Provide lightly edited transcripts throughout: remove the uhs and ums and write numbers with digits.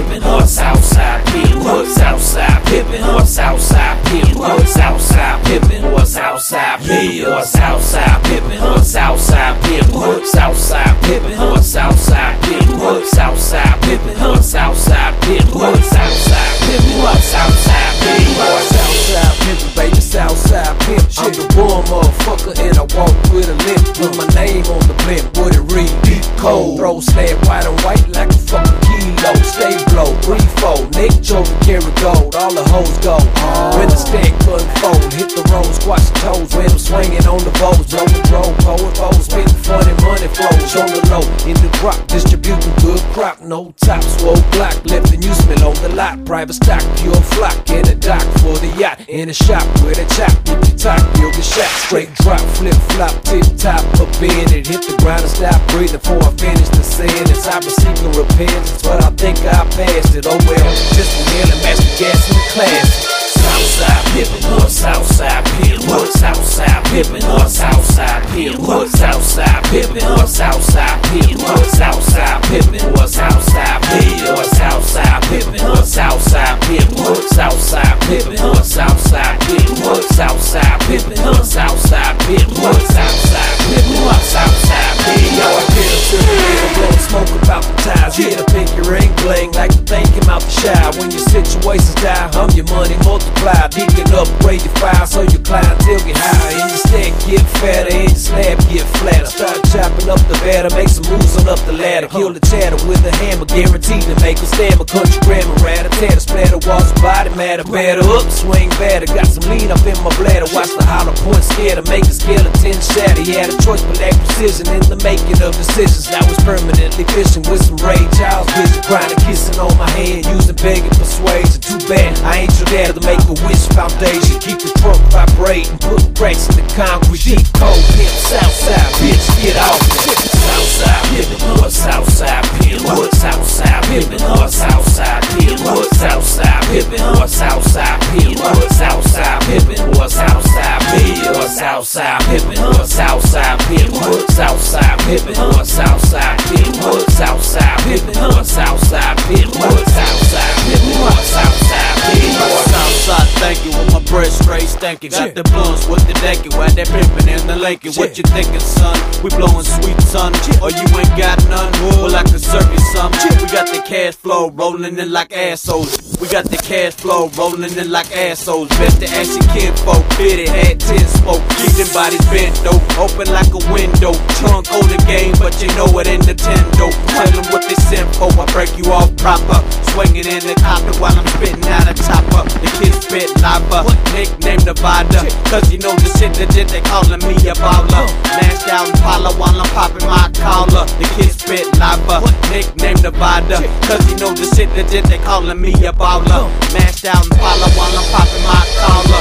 pimpin', or Southside pimpin', or Southside pimpin', or Southside pimpin', or Southside pimpin', or Southside pimpin', or Southside pimpin', or Southside pimpin', or Southside pimpin', or Southside pimpin', or Southside pimpin', or Southside pimpin', or Southside pimpin', or Southside pimpin', or Southside pimpin', baby, Southside pimp. I'm the warm motherfucker and I walk with a limp. With my name on the blimp, what it read, deep cold. Throw slab white on white like a fucking kilo. Stay blow, 3-4, Nick Jordan carry gold. All the hoes go. When the stack unfold, hit the road, squash the toes. When I'm swinging on the bows, blowing roll, forward foes, spitting funny money flows on the low. In the drop, distributing good crop, no top, swole block, left the newsman on the lot. Private stock, pure flock, in a dock for the yacht. In a shop where they chop with the top, you'll get shot. Straight drop, flip flop, tip top, up in it, hit the ground and stop breathing before I finish the sentence. I've been seeking repentance, but I think I passed it. Oh well, just a meal and match the gas in the class. Southside pimpin', or Southside pimpin', or Southside pimpin', or Southside pimpin', or Southside pimpin', or Southside pimpin', or Southside pimpin', or Southside pimpin', or Southside pimpin', or Southside pimpin', or Southside pimpin', or Southside pimpin', or Southside pimpin', or Southside pimpin', or Southside pimpin', or Southside pimpin'. Now I get up to the middle, blowin' smoke about the ties. Hit a pinky ring bling like the thing came out the shower. When your situations die, I'm your money multiply. Digging upgrade your file so your clientele get higher. And your stack get fatter and your slab get flatter. Start chopping up the batter, make some moves on up the ladder. Kill the chatter with a hammer, guaranteed to make them stammer. Country grammar, rat tatter, splatter, walls, body matter. Batter up, swing batter. Got some lean up in my bladder. Watch the hollow point scatter, make a skeleton shatter. He had a choice but lack precision in the making of decisions. Now it's permanently fishing with some rage. Child's vision, grinding, kissing on my hand, using begging persuasion. Too bad I ain't your dad to make a wish foundation. Keep the trunk vibrating, put cracks in the concrete. Deep cold pimp, Southside bitch, get off it. Southside pimpin', or Southside pimpin', or Southside pimpin', or Southside pimpin', or Southside pimpin', or Southside pimpin', or Southside pimpin', or Southside pimpin', or Southside pimpin', or Southside pimpin', or Southside pimpin', or Southside pimpin', or Southside pimpin', or Southside pimpin', or Southside pimpin', or Southside pimpin', or Southside thank you with my breath straight stankin'. Got the blunts with the decking, while that pimpin' and the Lincoln. What you thinkin', son? We blowin' sweet, son, or you ain't got none? Well, I can serve you some. We got the cash flow rollin' in like assholes. We got the cash flow rollin' in like assholes. Best to ask your kinfolk, fitted, had 10 smoke. Keep them bodies bent though, open like a window. Trunk on the game, but you know it in Nintendo. Tell them what they sent for, I break you off proper. Swinging in the copter while I'm spitting out a chopper. The kid spit lava, nickname Nevada. Cause you know the shit legit, they callin' me a baller. Mashed out Impala while I'm popping my collar. The kid spit lava, nickname Nevada. Cause you know the shit legit, they callin' me a baller. Mashed out Impala while I'm popping my collar.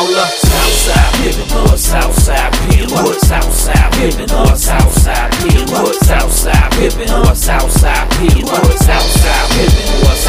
Southside pimpin', or Southside pimpin', or Southside pimpin', or Southside pimpin', or Southside pimpin', or Southside pimpin', or Southside pimpin', or